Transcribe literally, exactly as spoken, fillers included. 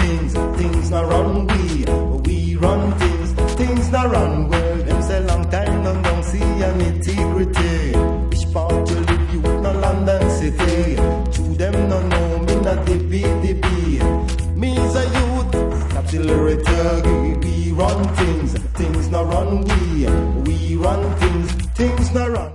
things, things not run we. We run things, things not run well. Them say long time no don't see an integrity. Which part you live, you no London city. To them no know me not the B D B. Me is a youth, absolutely. We run things, things not run we. We run things, things not run.